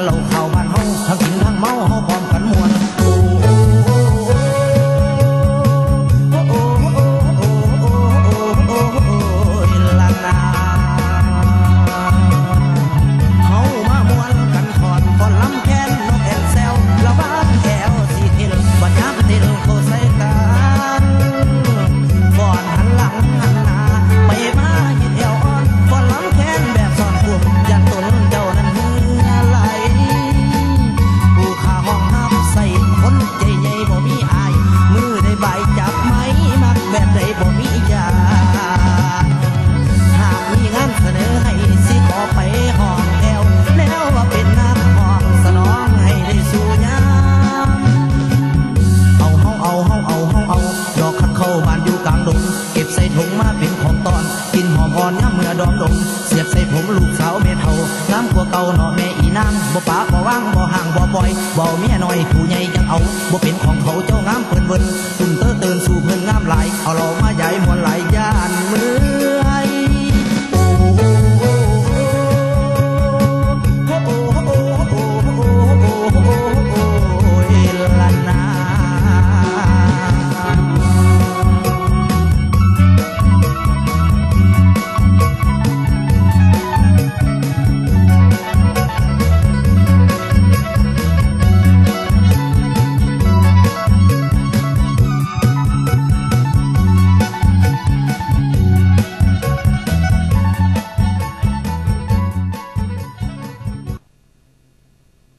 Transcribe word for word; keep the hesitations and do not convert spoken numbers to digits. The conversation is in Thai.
เหล้าข้าวบ้านเฮาทั้งกินทั้งเมาเฮาพร้อมกันมวนดอมดงเสียบใส่ผมลูกสาวเมเทางามกว่าเก่าเนาะแม่อีนางบ่ปะบ่ว่างบ่ห่างบ่ปล่อยบ่เมียน้อยผู้ใหญ่ยังเอาบ่เป็นของเขาเจ้างามเปิ้นเบิ่นตุ่มเตอเตือนสู่เพิ่นงามหลายเอาเรามา